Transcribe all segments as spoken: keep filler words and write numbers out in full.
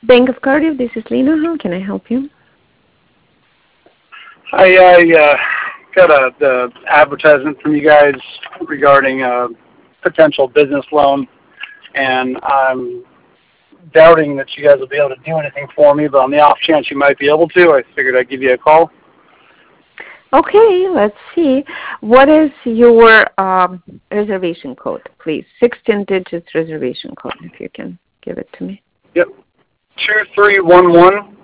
Bank of Cardiff, this is Lena. How can I help you? Hi, I uh, got a the advertisement from you guys regarding a potential business loan, and I'm doubting that you guys will be able to do anything for me, but on the off chance you might be able to, I figured I'd give you a call. Okay, let's see. What is your um, reservation code, please? sixteen digits reservation code, if you can give it to me. Yep. two three one one,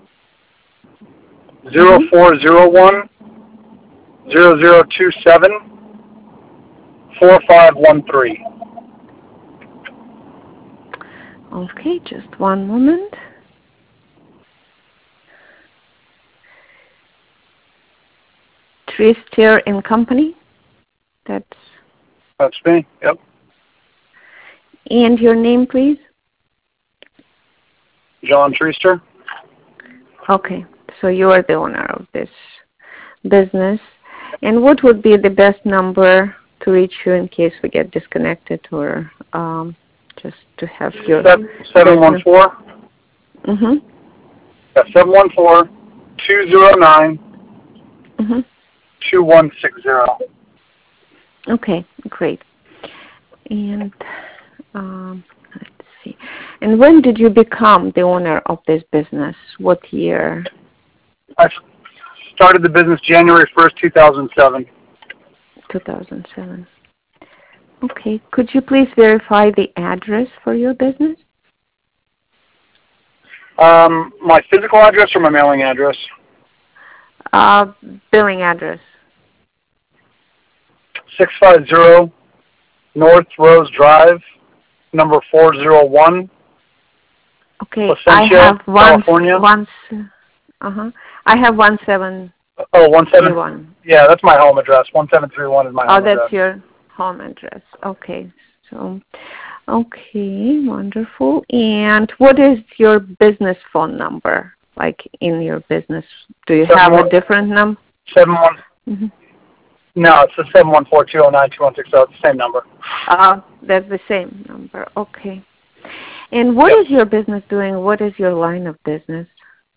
zero four zero one, zero zero two seven, four five one three. Okay, just one moment. Tristier and Company. That's That's me. Yep. And your name, please? John Tristier. Okay, so you are the owner of this business. And what would be the best number to reach you in case we get disconnected, or um, just to have your... seven one four? Mm-hmm. Yeah, seven one four, two zero nine, Mm-hmm. two one six zero. Okay, great. And um, let's see. And when did you become the owner of this business? What year? I started the business January first, two thousand seven. two thousand seven. Okay. Could you please verify the address for your business? Um, my physical address or my mailing address? Uh, billing address. six five zero North Rose Drive, number four oh one. Okay, Placentia, I have one, California. One, uh-huh. I have one seven. Oh, one seven. One. Yeah, that's my home address. One seven three one is my oh, home address. Oh, that's your home address. Okay. So, okay, wonderful. And what is your business phone number? Like in your business, do you seven have one, a different number? Seven one. Mm-hmm. No, it's the seven one four two zero nine two one six zero. It's the same number. Uh, that's the same number. Okay. And what yep. is your business doing? What is your line of business?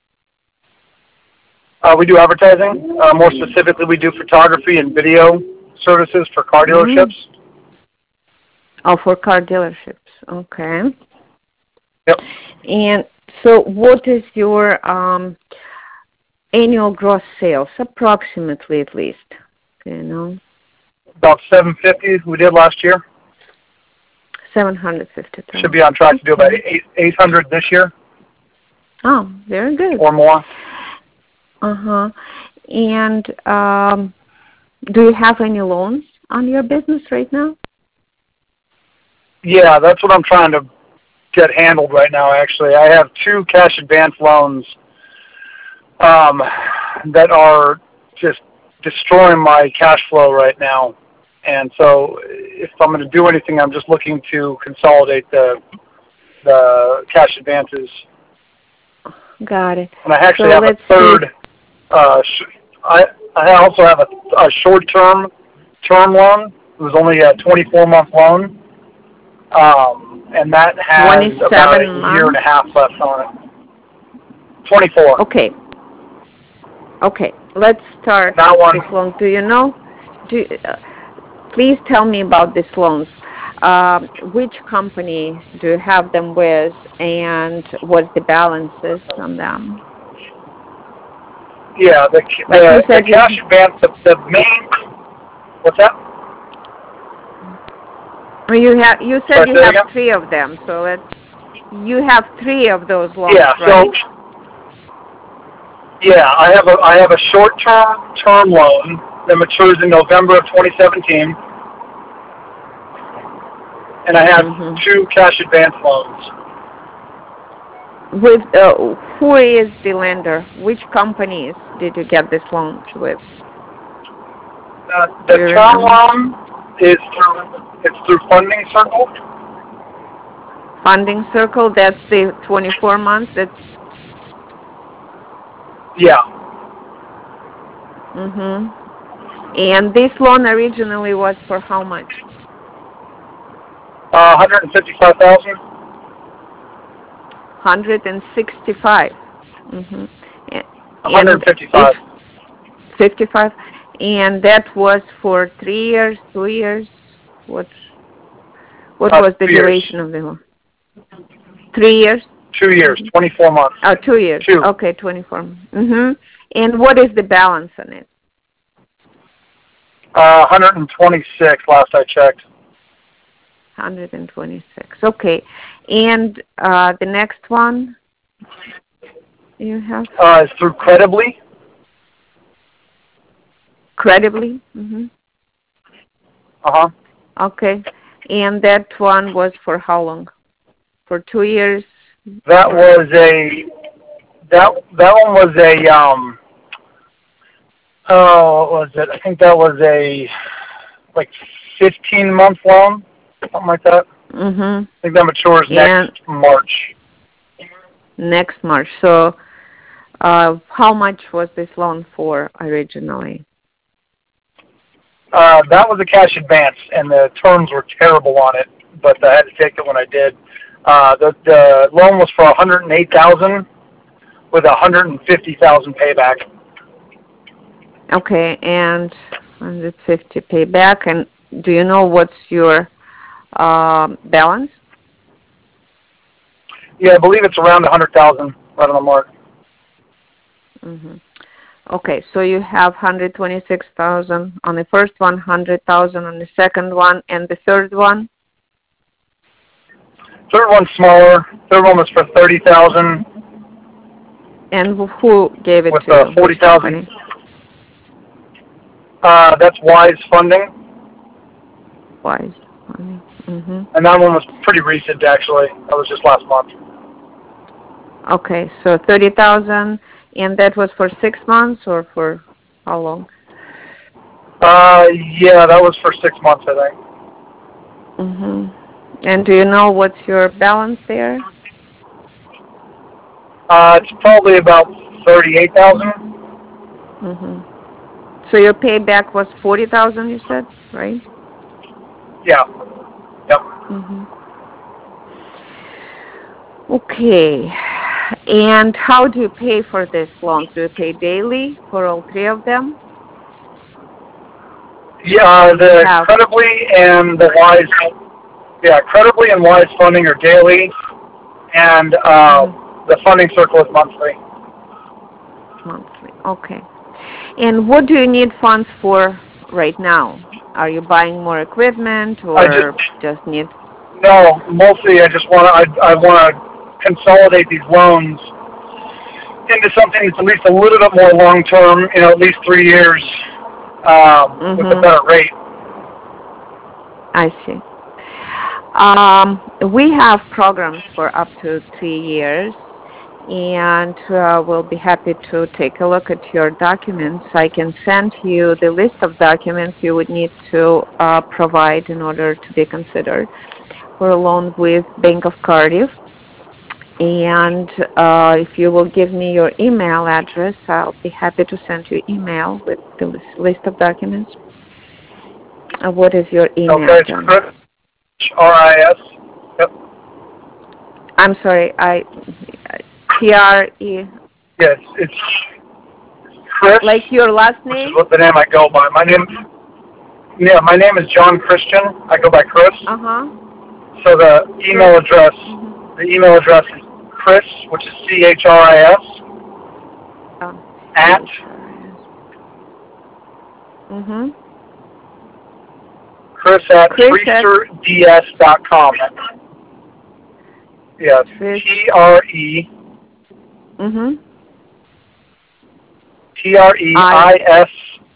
Uh, we do advertising. Uh, more specifically, we do photography and video services for car dealerships. Mm. Oh, for car dealerships. Okay. Yep. And so what is your um, annual gross sales, approximately at least? Do you know? About seven fifty we did last year. seven hundred fifty thousand. Should be on track to do about eight, 800 this year. Oh, very good. Or more. Uh-huh. And um, do you have any loans on your business right now? Yeah, that's what I'm trying to get handled right now, actually. I have two cash advance loans um, that are just destroying my cash flow right now. And so if I'm going to do anything, I'm just looking to consolidate the the cash advances. Got it. And I actually so have a third. Uh, sh- I I also have a, a short-term term loan. It was only a twenty-four month loan, um, and that has about a months? year and a half left on it. twenty-four. Okay. Okay. Let's start that one. this loan. Do you know? Do uh, please tell me about these loans. Uh, which company do you have them with, and what's the balances on them? Yeah, the, like the, you said, the cash you, advance, the, the main, what's that? You have you said Sorry, you have again? three of them, so let's, you have three of those loans, yeah, right? So, yeah, I have a I have a short-term term loan that matures in November of twenty seventeen, and I have mm-hmm. two cash advance loans. With uh, who is the lender? Which companies did you get this loan with? Uh, the term loan is through it's through Funding Circle. Funding Circle. That's the twenty-four months. That's yeah. Mhm. And this loan originally was for how much? Uh, one hundred and fifty-five thousand. one hundred sixty-five. Mm-hmm. one hundred fifty-five. fifty-five. And that was for three years, two years? What What Uh, was the two years. duration of the loan? Three years? Two years, twenty-four months. Oh, two years. Two. Okay, twenty-four. Mm-hmm. And what is the balance on it? Uh, one hundred twenty-six last I checked. one hundred twenty-six. Okay. And uh, the next one you have? Uh, it's through Credibly. Credibly? Mm-hmm. Uh-huh. Okay. And that one was for how long? For two years? That was a, that, that one was a, um, oh, what was it? I think that was a, like, fifteen-month loan, something like that. Mm-hmm. I think that matures And next March. Next March. So uh, how much was this loan for originally? Uh, that was a cash advance, and the terms were terrible on it, but I had to take it when I did. Uh, the, the loan was for one hundred eight thousand dollars with one hundred fifty thousand dollars payback. Okay, and one hundred fifty payback. And do you know what's your uh, balance? Yeah, I believe it's around one hundred thousand dollars, right on the mark. Mm-hmm. Okay, so you have one hundred twenty-six thousand on the first one, one hundred thousand on the second one, and the third one? Third one's smaller. Third one was for thirty thousand dollars. And who gave it with to uh, you? forty thousand dollars. Uh, that's Wise Funding. Wise Funding. Mm-hmm. And that one was pretty recent, actually. That was just last month. Okay, so thirty thousand, and that was for six months or for how long? Uh, yeah, that was for six months, I think. Mm-hmm. And do you know what's your balance there? Uh, it's probably about thirty-eight thousand. Mm-hmm. So your payback was forty thousand, you said, right? Yeah. Yep. Mm-hmm. Okay. And how do you pay for this loan? Do you pay daily for all three of them? Yeah, uh, the have... Credibly and the Wise, yeah, Credibly and Wise Funding are daily, and uh, mm-hmm. the Funding Circle is monthly. Monthly. Okay. And what do you need funds for right now? Are you buying more equipment, or I just, just need? No, mostly I just want to. I, I want to consolidate these loans into something that's at least a little bit more long term. You know, at least three years um, mm-hmm. with a better rate. I see. Um, we have programs for up to three years. And uh, we'll be happy to take a look at your documents. I can send you the list of documents you would need to uh, provide in order to be considered for a loan with Bank of Cardiff. And uh, if you will give me your email address, I'll be happy to send you email with the list of documents. Uh, what is your email? Okay, it's Chris, R I S. Yep. I'm sorry, I... T R E. Yes, it's Chris. Like your last name? Which is what the name I go by. My name, yeah, my name is John Christian. I go by Chris. Uh huh. So the email address, mm-hmm. the email address is Chris, which is C H R I S, oh. at. Mhm. Chris at treaster D S dot com. Yeah, T R E. Mm-hmm. T R E I S.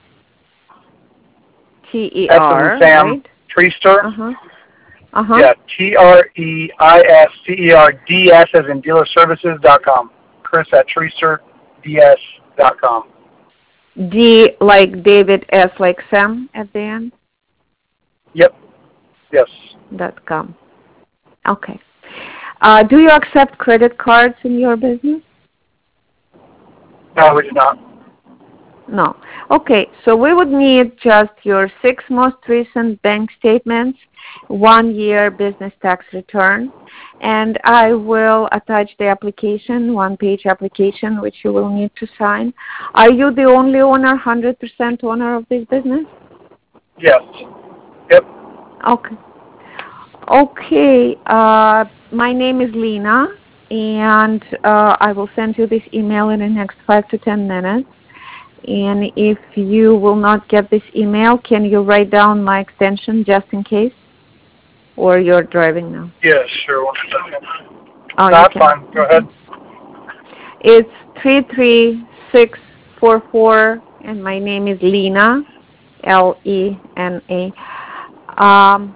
T E R, Sam, right? Treaster. Uh-huh. Uh-huh. Yeah, T R E I S C E R D S as in dealer services dot com. Chris at treaster D S dot com. D like David, S like Sam at the end? Yep. Yes. Dot com. Okay. Uh, do you accept credit cards in your business? No, we do not. No. Okay, so we would need just your six most recent bank statements, one year business tax return, and I will attach the application, one-page application, which you will need to sign. Are you the only owner, one hundred percent owner of this business? Yes. Yep. Okay. Okay, uh, my name is Lena, and uh, I will send you this email in the next five to ten minutes. And if you will not get this email, can you write down my extension just in case? Or you're driving now? Yes, sure. One second. Oh, No, you that's can. fine. Go ahead. It's three three six four four, and my name is Lena, L E N A. Um,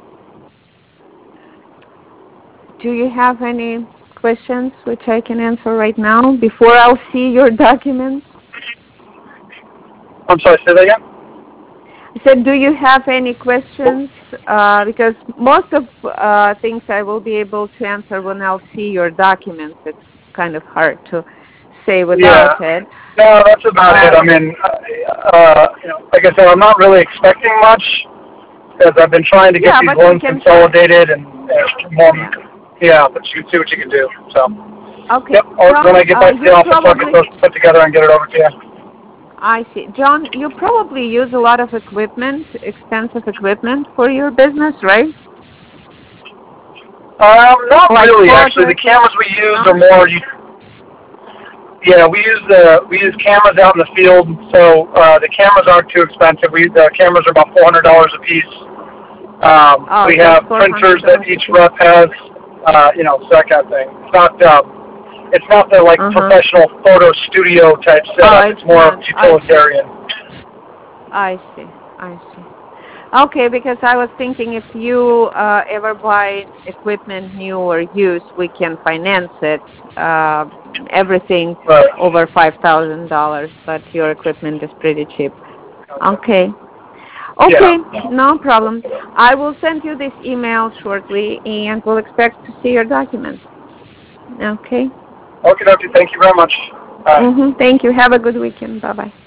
do you have any questions which I can answer right now before I'll see your documents? I'm sorry, say that again? I said, do you have any questions? Uh, because most of uh, things I will be able to answer when I'll see your documents. It's kind of hard to say Yeah. without it. No, that's about Uh, it. I mean, uh, you know, like I said, I'm not really expecting much because I've been trying to get yeah, these but we loans can try. consolidated and, and more. Yeah. Yeah, but you can see what you can do. So, Okay. yep. I'll, John, when I get uh, back to you the office, I'll get probably, those put together and get it over to you. I see. John, you probably use a lot of equipment, expensive equipment for your business, right? Um, not Like really, actually. photo The equipment? cameras we use No? are more. You, yeah, we use the we use cameras out in the field, so uh, the cameras aren't too expensive. We the cameras are about four hundred dollars a piece. Um, Oh, we just have four printers hundred that dollars a each piece. rep has, uh, you know, so that kind of thing. It's not um, it's not the like Uh-huh. professional photo studio type Oh, setup. it's It's more not. I see. utilitarian. I see. I see. Okay, because I was thinking if you uh, ever buy equipment new or used, we can finance it, uh, everything But over five thousand dollars, but your equipment is pretty cheap. Okay. yeah. Okay, no problem. I will send you this email shortly, and we'll expect to see your documents. Okay? Okay, okay. Thank you very much. Bye. Mm-hmm. Thank you. Have a good weekend. Bye-bye.